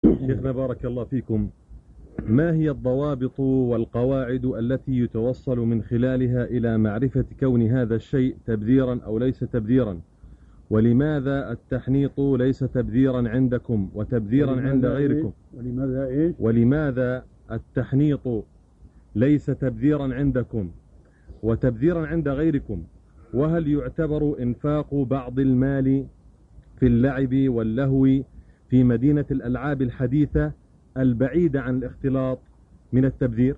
شيخنا بارك الله فيكم، ما هي الضوابط والقواعد التي يتوصل من خلالها إلى معرفة كون هذا الشيء تبذيرا أو ليس تبذيرا؟ ولماذا التحنيط ليس تبذيرا عندكم وتبذيرا عند غيركم؟ ولماذا التحنيط ليس تبذيرا عندكم وتبذيرا عند غيركم؟ وهل يعتبر إنفاق بعض المال في اللعب واللهو في مدينة الألعاب الحديثة البعيدة عن الاختلاط من التبذير؟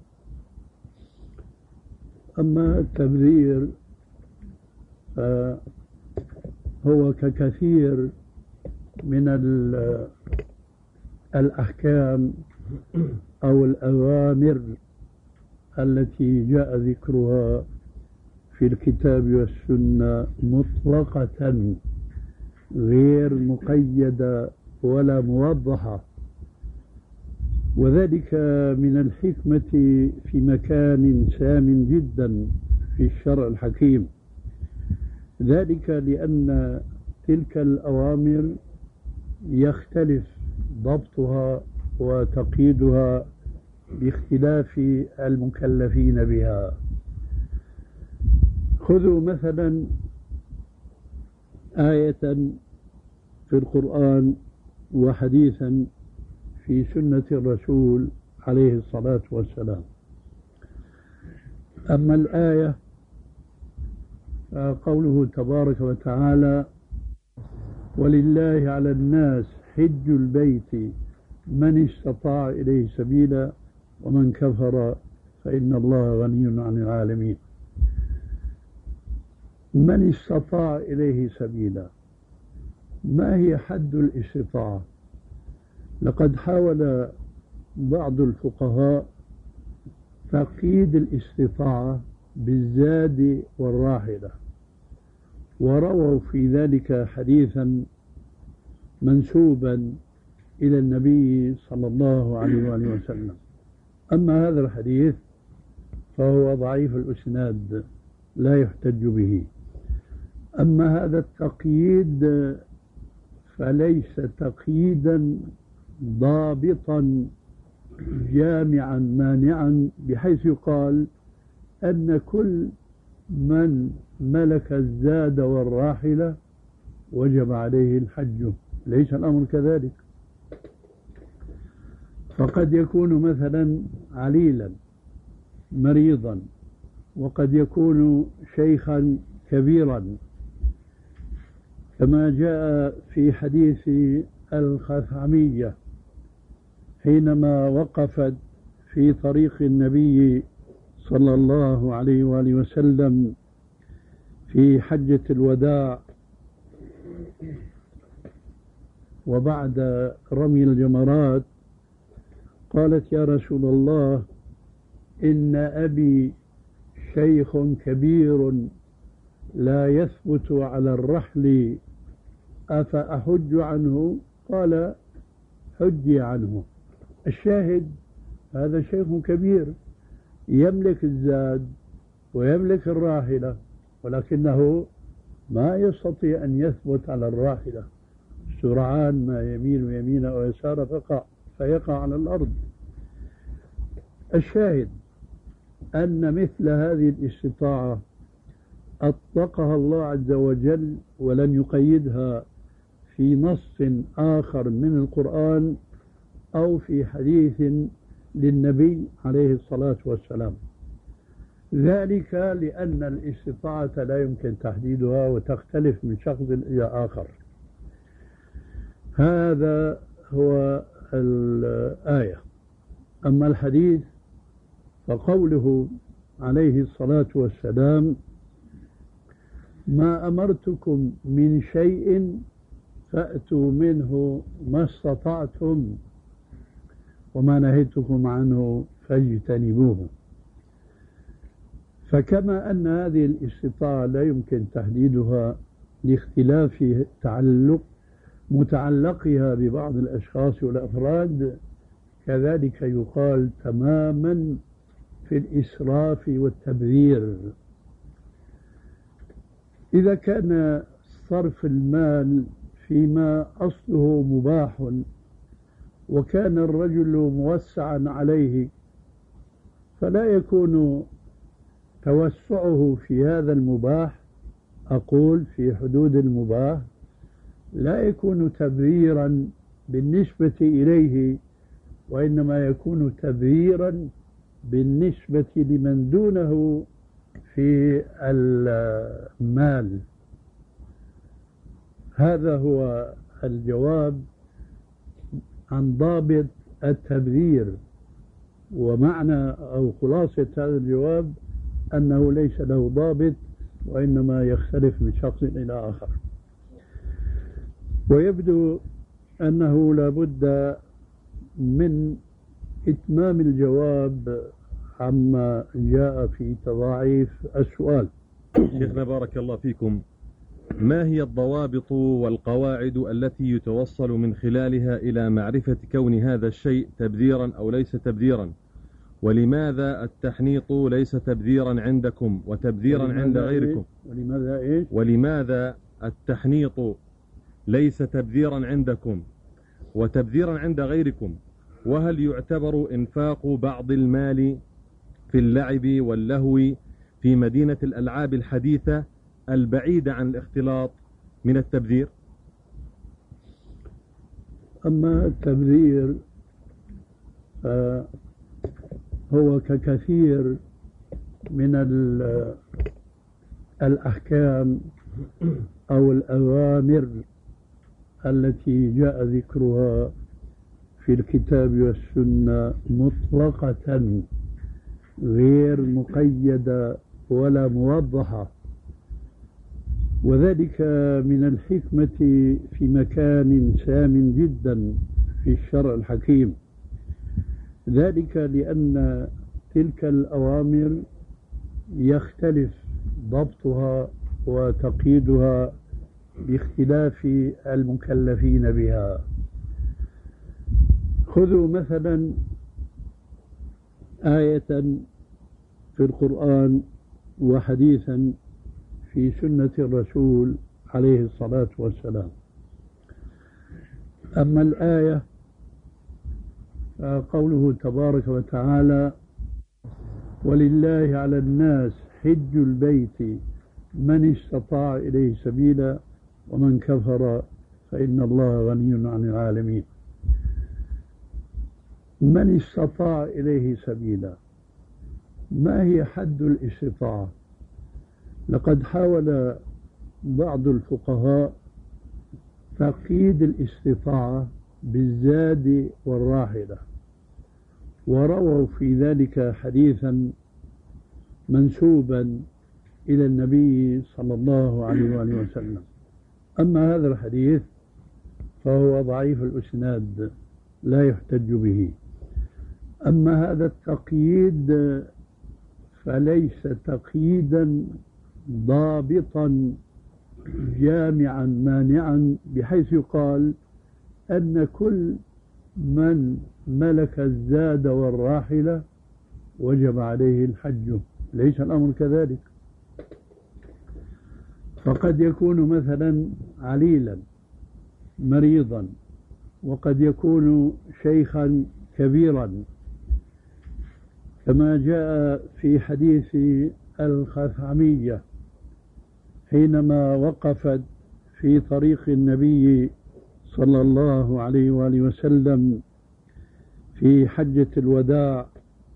أما التبذير هو ككثير من الأحكام أو الأوامر التي جاء ذكرها في الكتاب والسنة مطلقة غير مقيدة ولا موضحة، وذلك من الحكمة في مكان سام جدا في الشرع الحكيم. ذلك لأن تلك الأوامر يختلف ضبطها وتقييدها باختلاف المكلفين بها. خذوا مثلا آية في القرآن وحديثا في سنة الرسول عليه الصلاة والسلام. أما الآية قوله تبارك وتعالى: ولله على الناس حج البيت من استطاع إليه سبيلا ومن كفر فإن الله غني عن العالمين. من استطاع إليه سبيلا، ما هي حد الاستطاعة؟ لقد حاول بعض الفقهاء تقييد الاستطاعة بالزاد والراحلة، ورووا في ذلك حديثا منسوبا إلى النبي صلى الله عليه وآله وسلم. أما هذا الحديث فهو ضعيف الإسناد لا يحتج به. أما هذا التقييد فليس تقييدا ضابطا جامعا مانعا بحيث يقال أن كل من ملك الزاد والراحلة وجب عليه الحج. ليس الأمر كذلك، فقد يكون مثلا عليلا مريضا، وقد يكون شيخا كبيرا، كما جاء في حديث الخثعمية حينما وقفت في طريق النبي صلى الله عليه وآله وسلم في حجة الوداع وبعد رمي الجمرات، قالت: يا رسول الله، إن أبي شيخ كبير لا يثبت على الرحل أفأحج عنه؟ قال: حجي عنه. الشاهد هذا شيخ كبير يملك الزاد ويملك الراحلة، ولكنه ما يستطيع أن يثبت على الراحلة، سرعان ما يميل يمينا ويسار فيقع على الأرض. الشاهد أن مثل هذه الاستطاعة أطلقها الله عز وجل ولم يقيدها في نص آخر من القرآن أو في حديث للنبي عليه الصلاة والسلام. ذلك لأن الاستطاعة لا يمكن تحديدها وتختلف من شخص إلى آخر. هذا هو الآية. أما الحديث فقوله عليه الصلاة والسلام: ما أمرتكم من شيء فأتوا منه ما استطعتم وما نهيتكم عنه فاجتنبوه. فكما أن هذه الاستطاعة لا يمكن تحديدها لاختلاف متعلقها ببعض الأشخاص والأفراد، كذلك يقال تماما في الإسراف والتبذير. إذا كان صرف المال فيما أصله مباح وكان الرجل موسعا عليه، فلا يكون توسعه في هذا المباح، أقول في حدود المباح، لا يكون تبذيرا بالنسبة إليه، وإنما يكون تبذيرا بالنسبة لمن دونه في المال. هذا هو الجواب عن ضابط التبذير. ومعنى أو خلاصة هذا الجواب أنه ليس له ضابط، وإنما يختلف من شخص إلى آخر. ويبدو أنه لا بد من إتمام الجواب عما جاء في تضاعيف السؤال. شيخنا بارك الله فيكم، ما هي الضوابط والقواعد التي يتوصل من خلالها إلى معرفة كون هذا الشيء تبذيرا أو ليس تبذيرا؟ ولماذا التحنيط ليس تبذيرا عندكم وتبذيرا عند غيركم؟ ولماذا التحنيط ليس تبذيرا عندكم وتبذيرا عند غيركم؟ وهل يعتبر إنفاق بعض المال في اللعب واللهو في مدينة الألعاب الحديثة البعيدة عن الاختلاط من التبذير؟ أما التبذير هو ككثير من الأحكام أو الأوامر التي جاء ذكرها في الكتاب والسنة مطلقة غير مقيدة ولا موضحة، وذلك من الحكمة في مكان سام جدا في الشرع الحكيم. ذلك لأن تلك الأوامر يختلف ضبطها وتقييدها باختلاف المكلفين بها. خذوا مثلا آية في القرآن وحديثا في سنة الرسول عليه الصلاة والسلام. أما الآية قوله تبارك وتعالى: ولله على الناس حج البيت من استطاع إليه سبيلا ومن كفر فإن الله غني عن العالمين. من استطاع إليه سبيلا، ما هي حد الاستطاعة؟ لقد حاول بعض الفقهاء تقييد الاستطاعة بالزاد والراحلة، ورووا في ذلك حديثا منسوبا إلى النبي صلى الله عليه وآله وسلم. أما هذا الحديث فهو ضعيف الإسناد لا يحتج به. أما هذا التقييد فليس تقييدا ضابطا جامعا مانعا بحيث يقال أن كل من ملك الزاد والراحلة وجب عليه الحج. ليس الأمر كذلك، فقد يكون مثلا عليلا مريضا، وقد يكون شيخا كبيرا، كما جاء في حديث الخثعمية حينما وقفت في طريق النبي صلى الله عليه وآله وسلم في حجة الوداع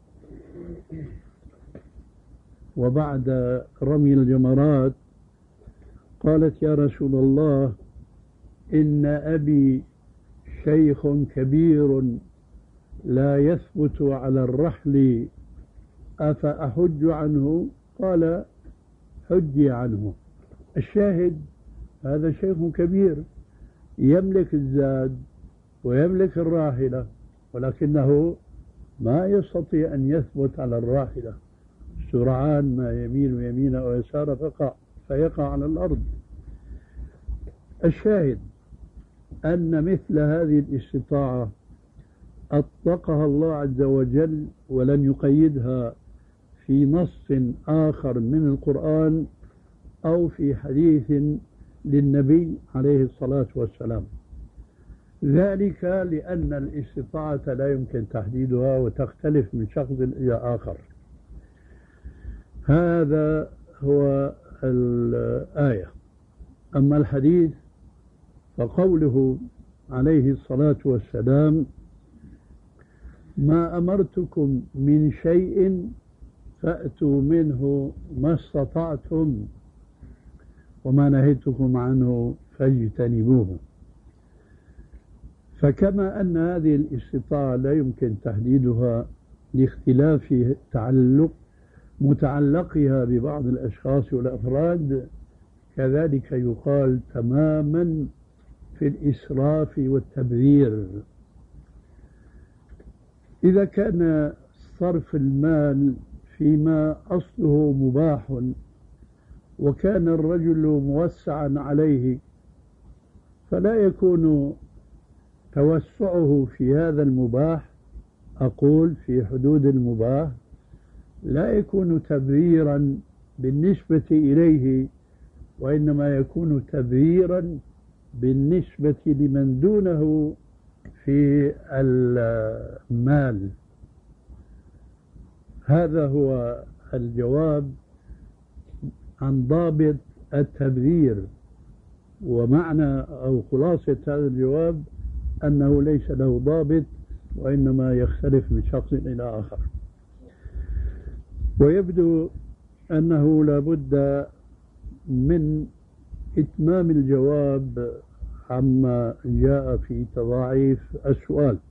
وبعد رمي الجمرات، قالت: يا رسول الله، إن أبي شيخ كبير لا يثبت على الرحل، أفأحج عنه؟ قال: حجي عنه. الشاهد هذا شيخ كبير يملك الزاد ويملك الراحلة، ولكنه ما يستطيع أن يثبت على الراحلة، سرعان ما يميل يمينا أو يسار فيقع على الأرض. الشاهد أن مثل هذه الاستطاعة أطلقها الله عز وجل ولم يقيدها في نص آخر من القرآن أو في حديث للنبي عليه الصلاة والسلام. ذلك لأن الاستطاعة لا يمكن تحديدها وتختلف من شخص إلى آخر. هذا هو الآية. أما الحديث فقوله عليه الصلاة والسلام: ما أمرتكم من شيء فأتوا منه ما استطعتم وما نهيتكم عنه فاجتنبوه. فكما أن هذه الاستطاعة لا يمكن تحديدها لاختلاف متعلقها ببعض الأشخاص والأفراد، كذلك يقال تماما في الإسراف والتبذير. إذا كان صرف المال فيما أصله مباح وكان الرجل موسعا عليه، فلا يكون توسعه في هذا المباح، أقول في حدود المباح، لا يكون تبذيرا بالنسبة إليه، وإنما يكون تبذيرا بالنسبة لمن دونه في المال. هذا هو الجواب عن ضابط التبذير. ومعنى أو خلاصة هذا الجواب أنه ليس له ضابط، وإنما يختلف من شخص إلى آخر. ويبدو أنه لا بد من إتمام الجواب عما جاء في تضاعيف السؤال.